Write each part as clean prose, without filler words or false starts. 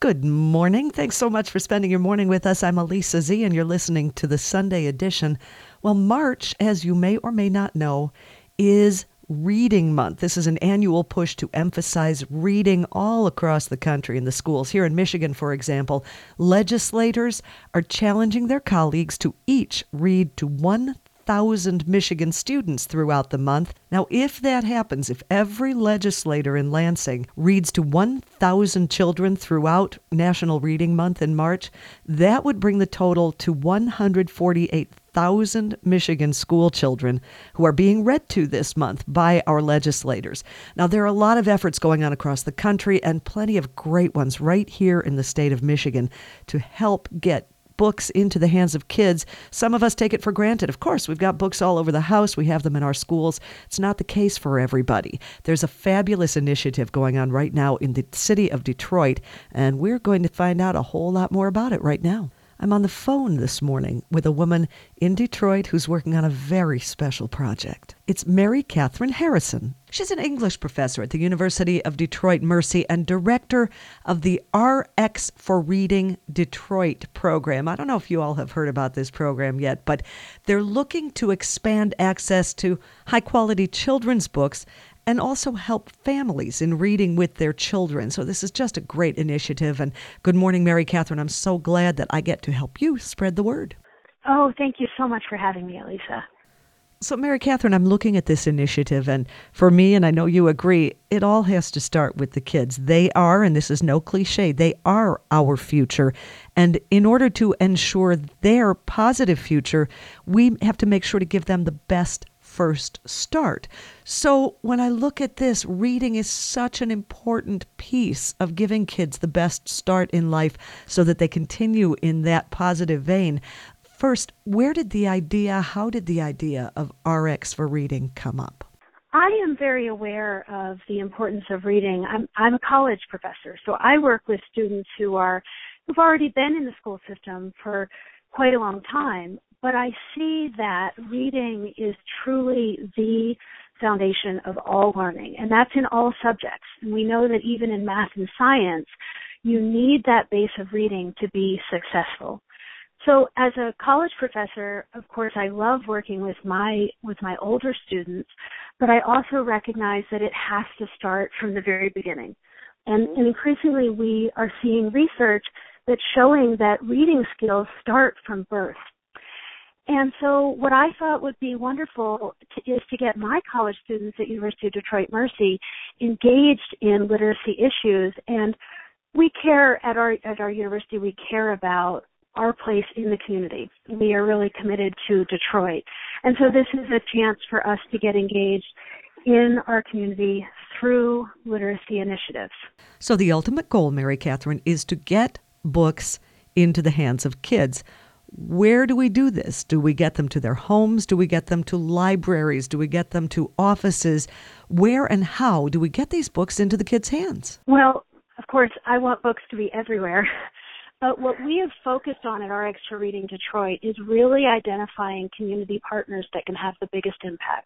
Good morning. Thanks so much for spending your morning with us. I'm Elisa Z, and you're listening to the Sunday edition. Well, March, as you may or may not know, is Reading Month. This is an annual push to emphasize reading all across the country in the schools. Here in Michigan, for example, legislators are challenging their colleagues to each read to 1,000 Michigan students throughout the month. Now, if that happens, if every legislator in Lansing reads to 1,000 children throughout National Reading Month in March, that would bring the total to 148,000 Michigan school children who are being read to this month by our legislators. Now, there are a lot of efforts going on across the country and plenty of great ones right here in the state of Michigan to help get books into the hands of kids. Some of us take it for granted. Of course, we've got books all over the house. We have them in our schools. It's not the case for everybody. There's a fabulous initiative going on right now in the city of Detroit, and we're going to find out a whole lot more about it right now. I'm on the phone this morning with a woman in Detroit who's working on a very special project. It's Mary Catherine Harrison. She's an English professor at the University of Detroit Mercy and director of the RX for Reading Detroit program. I don't know if you all have heard about this program yet, but they're looking to expand access to high-quality children's books and also help families in reading with their children. So this is just a great initiative. And good morning, Mary Catherine. I'm so glad that I get to help you spread the word. Oh, thank you so much for having me, Elisa. So, Mary Catherine, I'm looking at this initiative, and for me, and I know you agree, it all has to start with the kids. They are, and this is no cliche, they are our future. And in order to ensure their positive future, we have to make sure to give them the best first start. So when I look at this, reading is such an important piece of giving kids the best start in life so that they continue in that positive vein. First, how did the idea of RX for Reading come up? I am very aware of the importance of reading. I'm a college professor, so I work with students who've already been in the school system for quite a long time. But I see that reading is truly the foundation of all learning, and that's in all subjects. And we know that even in math and science, you need that base of reading to be successful. So as a college professor, of course, I love working with my older students, but I also recognize that it has to start from the very beginning. And increasingly, we are seeing research that's showing that reading skills start from birth. And so what I thought would be wonderful is to get my college students at University of Detroit Mercy engaged in literacy issues. And we care at our university, we care about our place in the community. We are really committed to Detroit. And so this is a chance for us to get engaged in our community through literacy initiatives. So the ultimate goal, Mary Catherine, is to get books into the hands of kids. Where do we do this? Do we get them to their homes? Do we get them to libraries? Do we get them to offices? Where and how do we get these books into the kids' hands? Well, of course, I want books to be everywhere. But what we have focused on at RX for Reading Detroit is really identifying community partners that can have the biggest impact.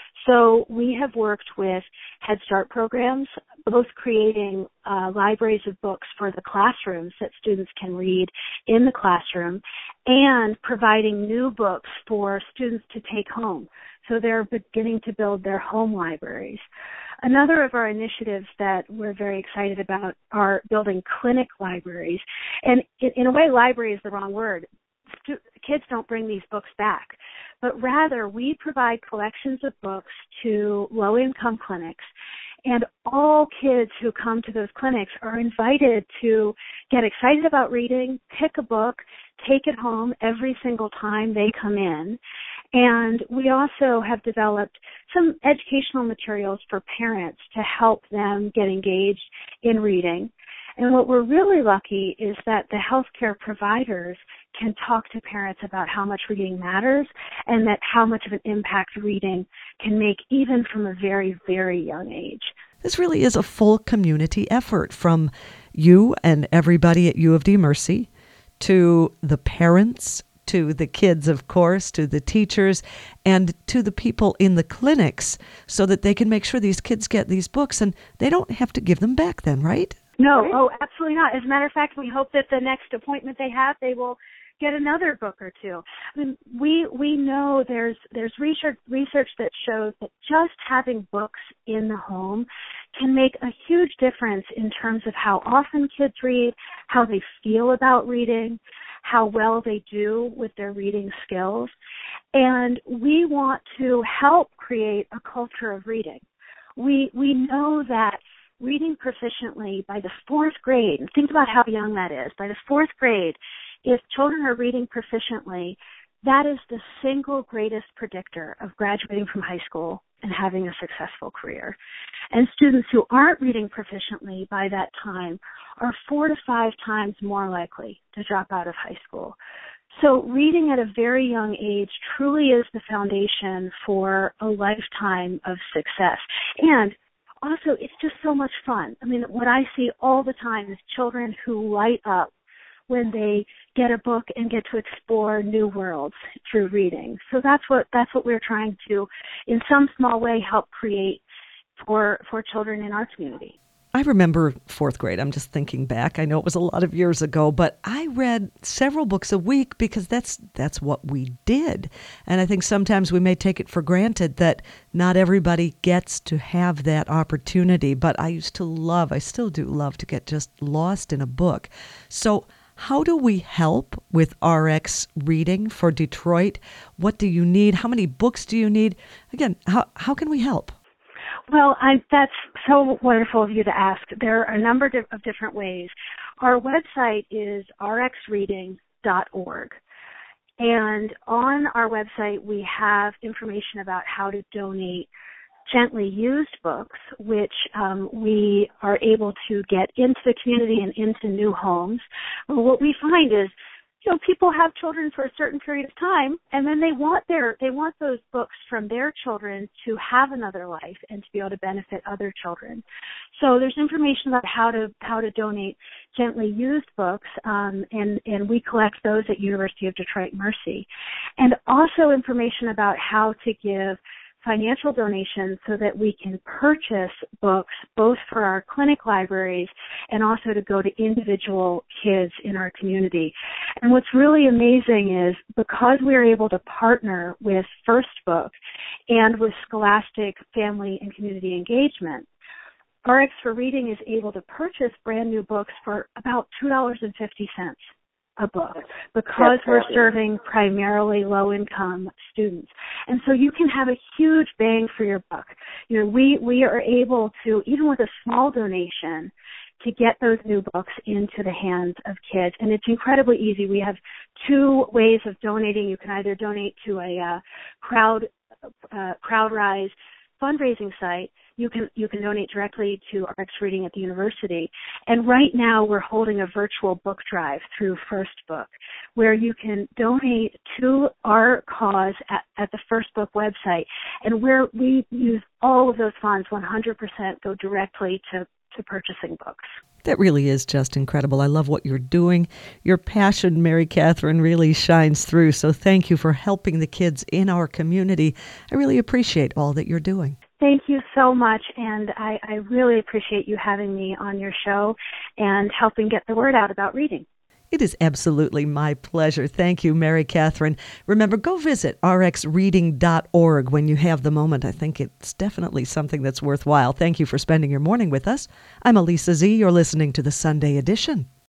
So we have worked with Head Start programs, both creating libraries of books for the classrooms that students can read in the classroom, and providing new books for students to take home. So they're beginning to build their home libraries. Another of our initiatives that we're very excited about are building clinic libraries. And in a way, library is the wrong word. Kids don't bring these books back, but rather we provide collections of books to low-income clinics, and all kids who come to those clinics are invited to get excited about reading, pick a book, take it home every single time they come in. And we also have developed some educational materials for parents to help them get engaged in reading. And what we're really lucky is that the healthcare providers can talk to parents about how much reading matters and that how much of an impact reading can make even from a very, very young age. This really is a full community effort, from you and everybody at U of D Mercy to the parents, to the kids, of course, to the teachers, and to the people in the clinics, so that they can make sure these kids get these books and they don't have to give them back then, right? No, right? oh, absolutely not. As a matter of fact, we hope that the next appointment they have, they will get another book or two. I mean, we know there's research that shows that just having books in the home can make a huge difference in terms of how often kids read, how they feel about reading, how well they do with their reading skills. And we want to help create a culture of reading. We know that reading proficiently by the fourth grade, and think about how young that is, by the fourth grade, if children are reading proficiently, that is the single greatest predictor of graduating from high school and having a successful career. And students who aren't reading proficiently by that time are 4 to 5 times more likely to drop out of high school. So reading at a very young age truly is the foundation for a lifetime of success. And also, it's just so much fun. I mean, what I see all the time is children who light up when they get a book and get to explore new worlds through reading. So that's what we're trying to, in some small way, help create for children in our community. I remember fourth grade. I'm just thinking back. I know it was a lot of years ago, but I read several books a week because that's what we did. And I think sometimes we may take it for granted that not everybody gets to have that opportunity. But I still do love to get just lost in a book. So how do we help with RX Reading for Detroit? What do you need? How many books do you need? Again, how can we help? Well, that's so wonderful of you to ask. There are a number of different ways. Our website is rxreading.org. And on our website, we have information about how to donate gently used books, which we are able to get into the community and into new homes. Well, what we find is, people have children for a certain period of time, and then they want those books from their children to have another life and to be able to benefit other children. So there's information about how to donate gently used books, and we collect those at University of Detroit Mercy, and also information about how to give financial donations so that we can purchase books both for our clinic libraries and also to go to individual kids in our community. And what's really amazing is because we're able to partner with First Book and with Scholastic Family and Community Engagement, RX for Reading is able to purchase brand new books for about $2.50 a book because we're serving primarily low-income students. And so you can have a huge bang for your buck. We are able to, even with a small donation, to get those new books into the hands of kids. And it's incredibly easy. We have 2 ways of donating. You can either donate to a CrowdRise fundraising site. You can donate directly to RX Reading at the university. And right now we're holding a virtual book drive through First Book where you can donate to our cause at the First Book website. And where we use all of those funds, 100% go directly to purchasing books. That really is just incredible. I love what you're doing. Your passion, Mary Catherine, really shines through. So thank you for helping the kids in our community. I really appreciate all that you're doing. Thank you so much, and I really appreciate you having me on your show and helping get the word out about reading. It is absolutely my pleasure. Thank you, Mary Catherine. Remember, go visit rxreading.org when you have the moment. I think it's definitely something that's worthwhile. Thank you for spending your morning with us. I'm Elisa Z. You're listening to the Sunday Edition.